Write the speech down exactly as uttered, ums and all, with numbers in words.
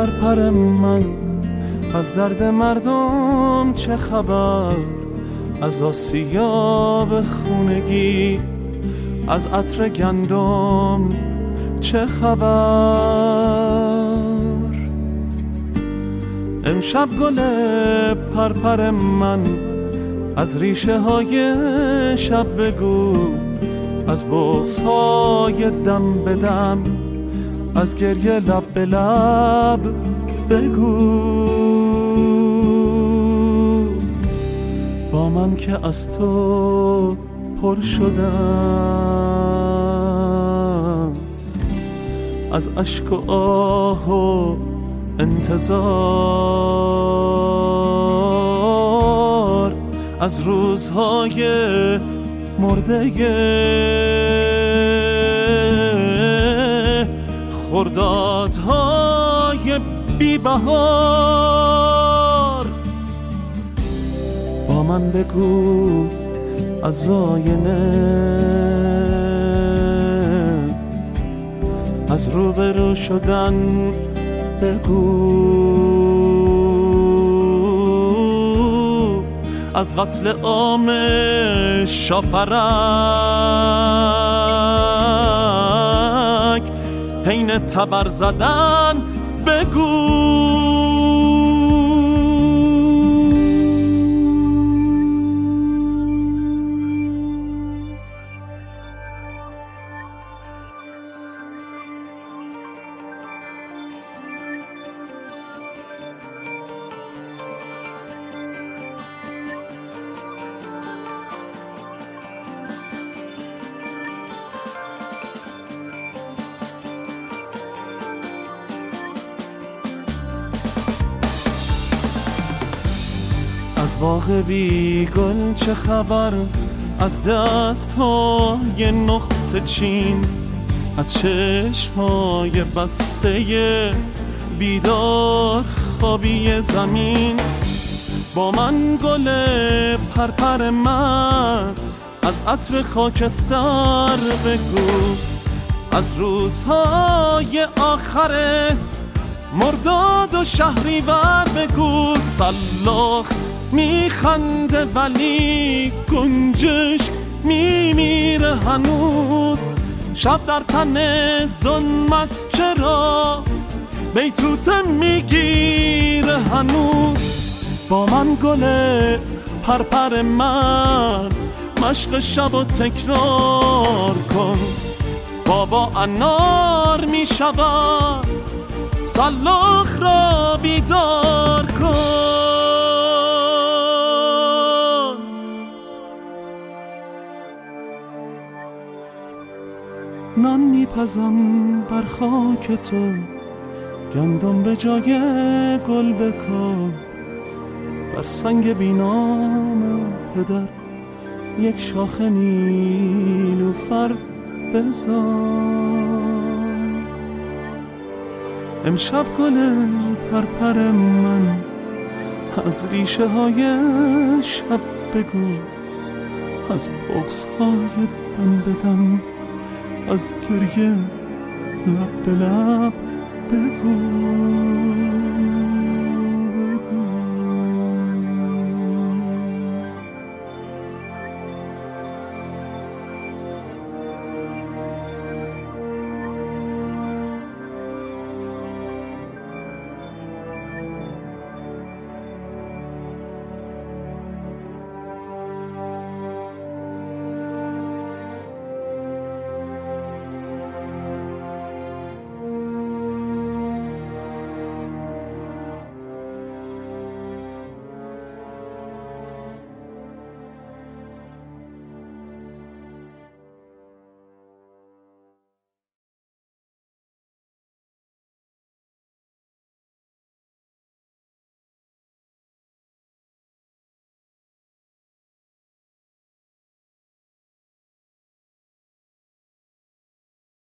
پرپر من، از درد مردم چه خبر؟ از آسیاب خونگی، از عطر گندم چه خبر؟ امشب گل پرپر من، از ریشه های شب بگو، از بغض های دم به دم، از گریه لب به لب بگو. با من که از تو پر شدم، از اشک و آه و انتظار، از روزهای مرده خردادهای بی بهار. با من بگو از آینه، از روبرو شدن بگو، از قتل عام شاپرک حین تبر زدن بگو. از باغ بی گل چه خبر؟ از دست های نقطه چین، از چشم های بسته بیدار خوابی زمین. با من گل پرپر من، از عطر خاکستر بگو، از روزهای آخر مرداد و شهریور بگو. سلاخ میخنده ولی گنجش میمیره هنوز، شب در تن ظلمت چرا بیتوته میگیره هنوز. با من گل پرپر من، مشق شب و تکرار کن. بابا انار میشود، سلاخ را بیدار کن. نان میپزم بر خاک تو، گندم به جای گل بکار. بر سنگ بینام پدر یک شاخ نیلوفر بذار. امشب گل پرپر من، از ریشه های شب بگو، از بغض های دم به دم، از گریه لب به لب بگو.